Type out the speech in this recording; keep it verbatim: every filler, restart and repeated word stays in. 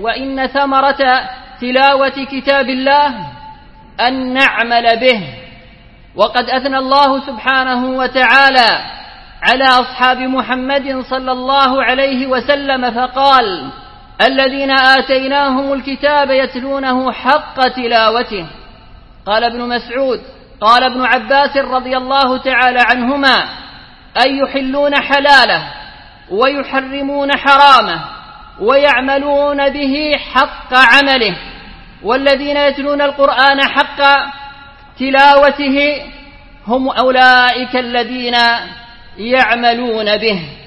وإن ثمرة تلاوة كتاب الله أن نعمل به. وقد أثنى الله سبحانه وتعالى على أصحاب محمد صلى الله عليه وسلم فقال: الذين آتيناهم الكتاب يتلونه حق تلاوته. قال ابن مسعود قال ابن عباس رضي الله تعالى عنهما: أي يحلون حلاله ويحرمون حرامه ويعملون به حق عمله، والذين يتلون القرآن حق تلاوته هم أولئك الذين يعملون به.